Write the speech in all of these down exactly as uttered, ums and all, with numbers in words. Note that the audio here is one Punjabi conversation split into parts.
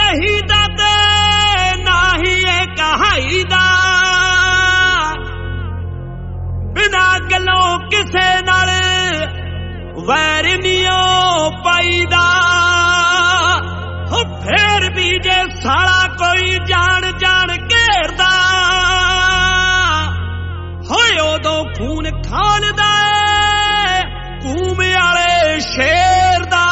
ਕਹੀਦਾ ਤੇ ਨਾ ਹੀ ਇਹ ਕਹਾਈਦਾ ਬਿਨਾ ਗੱਲੋਂ ਕਿਸੇ ਨਾਲ ਵੈਰ ਨੀ ਓ ਪਾਈਦਾ ਹੋ ਫੇਰ ਵੀ ਜੇ ਸਾਲਾ ਕੋਈ ਜਾਣ ਜਾਣ ਘੇਰਦਾ ਹੋਏ ਉਦੋਂ ਖੂਨ ਖਾਲਦਾ ਕੂਮ ਵਾਲੇ ਸ਼ੇਰ ਦਾ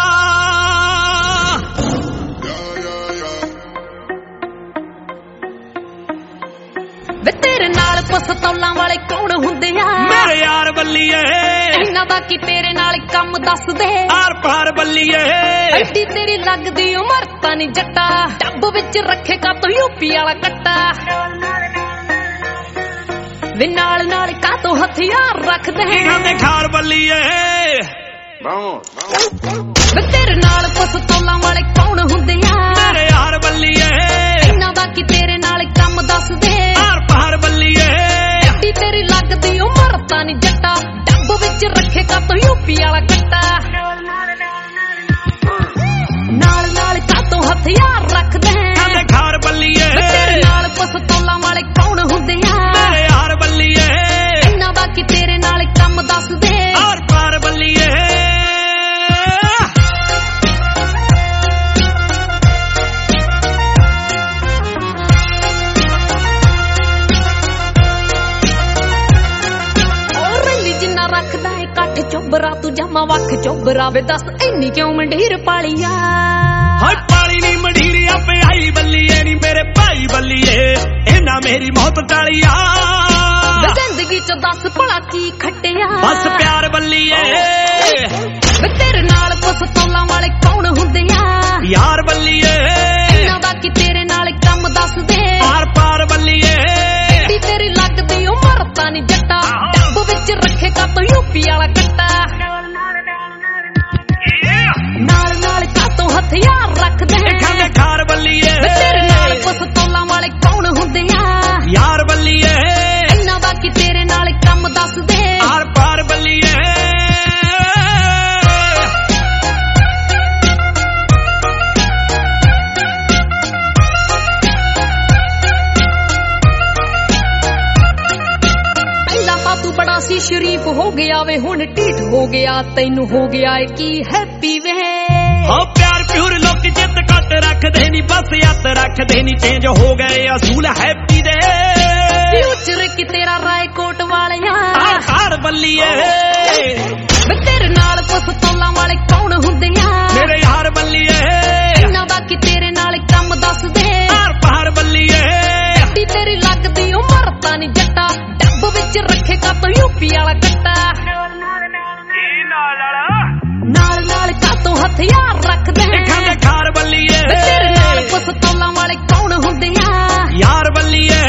ਵੇ ਤੇਰੇ ਨਾਲ ਪਸਤੌਲਾਂ ਵਾਲੇ ਕੌਣ ਹੁੰਦੇ ਆ ਮੇਰੇ ਯਾਰ ਬੱਲੀਏ ਇਹਨਾਂ ਦਾ ਕੀ ਤੇਰੇ ਨਾਲ ਕੰਮ ਦੱਸ ਦੇ ਆਰ ਪਾਰ ਬੱਲੀਏ ਐਡੀ ਤੇਰੀ ਲੱਗਦੀ ਉਮਰ ਤਾਂ ਨੀ ਜੱਟਾ ਟੱਬ ਵਿੱਚ ਰੱਖੇਗਾ ਤੂੰ ਯੂਪੀ ਵਾਲਾ ਕੱਟਾ ਵੇ ਨਾਲ ਨਾਲ ਕਾਤੋਂ ਹਥਿਆਰ ਰੱਖਦੇ ਇਹਨਾਂ ਦੇ ਖਾਰ ਬੱਲੀਏ ਵੇ ਤੇਰੇ ਨਾਲ ਪਸਤੌਲਾਂ ਵਾਲੇ ਕੌਣ ਹੁੰਦੇ ਆ ਮੇਰੇ ਯਾਰ ਬੱਲੀਏ ਇਹਨਾਂ ਦਾ ਕੀ ਤੇਰੇ ਨਾਲ ਕੰਮ ਦੱਸ ਦੇ ਆਰ ਪਾਰ ਬੱਲੀਏ ਐਡੀ ਤੇਰੀ ਲੱਗਦੀ ਉਮਰ ਤਾਂ ਨੀ ਜੱਟਾ ਟੱਬ ਵਿੱਚ ਰੱਖੇਗਾ ਤੂੰ ਯੂਪੀ ਵਾਲਾ ਕੱਟਾ ਨਾਲ ਨਾਲ ਕਾਤੋਂ ਹਥਿਆਰ ਰੱਖਦੇ ਕਹਿੰਦੇ ਖਾਰ ਬੱਲੀਏ ਤੇਰੇ ਨਾਲ ਪਸਤੌਲਾਂ ਵਾਲੇ ਕੌਣ ਹੁੰਦੇ ਆ ਮੇਰੇ ਯਾਰ ਬੱਲੀਏ ਇਹਨਾਂ ਦਾ ਕੀ ਤੇਰੇ ਨਾਲ ਕੰਮ ਦੱਸ ਦੇ ਆਰ ਪਾਰ ਬੱਲੀਏ ਰੱਖਦਾ ਏ ਕੱਠ ਚੋਬਰਾ ਤੂੰ ਜਮਾ ਵੱਖ ਚੋਬਰਾ ਵੇ ਦੱਸ ਇੰਨੀ ਕਿਉਂ ਮੰਡੀਰ ਪਾਲੀਆ ਹਾਏ ਪਾਲੀ ਨੀ ਮੰਡੀਰ ਆਪੇ ਆਈ ਬੱਲੀਏ ਨੀ ਮੇਰੇ ਭਾਈ ਬੱਲੀਏ ਇਹਨਾਂ ਮੇਰੀ ਮੌਤ ਟਾਲੀਆ ਵੇ ਜ਼ਿੰਦਗੀ ਚ ਦੱਸ ਭਲਾ ਕੀ ਖੱਟਿਆ ਬਸ ਪਿਆਰ ਬੱਲੀਏ ਵੇ ਤੇਰੇ ਨਾਲ ਪਸਤੌਲਾਂ ਵਾਲੇ ਕੌਣ ਹੁੰਦੇ ਆ ਯਾਰ ਬੱਲੀਏ ਇਹਨਾਂ ਦਾ ਕੀ ਤੇਰੇ ਨਾਲ ਕੰਮ ਦੱਸ ਦੇ ਆਰ ਪਾਰ ਬੱਲੀਏ ਐਡੀ ਤੇਰੀ ਲੱਗਦੀ ਉਮਰ ਤਾਂ ਨੀ ਜੱਟਾ ਟੱਬ ਵਿੱਚ ਰੱਖੇਗਾ ਤੂੰ ਯੂਪੀ ਵਾਲਾ ਕੱਟਾ ਨਾਲ ਨਾਲ ਕਾਤੋਂ ਹਥਿਆਰ ਰੱਖਦੇ ਕਹਿੰਦੇ ਖਾਰ ਬੱਲੀਏ ਤੇਰੇ ਨਾਲ ਪਸਤੌਲਾਂ ਵਾਲੇ ਕੌਣ ਹੁੰਦੇ ਆ ਯਾਰ ਬੱਲੀਏ ਇਹਨਾਂ ਦਾ ਕੀ ਤੇਰੇ ਨਾਲ ਕੰਮ ਦੱਸ ਦੇ ਆਰ ਪਾਰ ਬੱਲੀਏ ਤੂੰ ਬੜਾ ਸੀ ਸ਼ਰੀਫ ਹੋ ਗਿਆ ਵੇ ਹੁਣ ਢੀਠ ਹੋ ਗਿਆ ਤੈਨੂੰ ਹੋ ਗਿਆ ਏ ਕੀ ਹੈਪੀ ਵੇ ਹਾਂ ਪਿਆਰ ਪਿਉਰ ਲੋਕ ਜਿੱਤ ਕੱਟ ਰੱਖਦੇ ਨੀ ਬਸ ਯੱਤ ਰੱਖਦੇ ਨੀ ਚੇਂਜ ਹੋ ਗਏ ਅਸੂਲ ਹੈਪੀ ਦੇ ਫਿਊਚਰ ਕੀ ਤੇਰਾ ਰਾਏਕੋਟ ਵਾਲਿਆ ਆਰ ਪਾਰ ਬੱਲੀਏ ਵੇ ਤੇਰੇ ਨਾਲ ਪਸਤੌਲਾਂ ਵਾਲੇ ਕੌਣ ਹੁੰਦੇ ਆ ਮੇਰੇ ਯਾਰ ਬੱਲੀਏ ਇਹਨਾਂ ਦਾ ਕੀ ਤੇਰੇ ਨਾਲ ਕੰਮ ਦੱਸ ਦੇ ਆਰ ਪਾਰ ਬੱਲੀਏ ਐਡੀ ਤੇਰੀ ਲੱਗਦੀ ਉਮਰ ਤਾਂ ਨੀ ਜੱਟਾ ਟੱਬ ਵਿੱਚ ਰੱਖੇਗਾ ਤੂੰ ਯੂਪੀ ਵਾਲਾ ਕੱਟਾ ਨਾਲ ਨਾਲ ਕਾਤੋਂ ਹਥਿਆਰ ਰੱਖਦੇ ਕਹਿੰਦੇ ਖਾਰ ਬੱਲੀਏ ਤੇਰੇ ਨਾਲ ਪਸਤੌਲਾਂ ਵਾਲੇ ਕੌਣ ਹੁੰਦੇ ਆ ਯਾਰ ਬੱਲੀਏ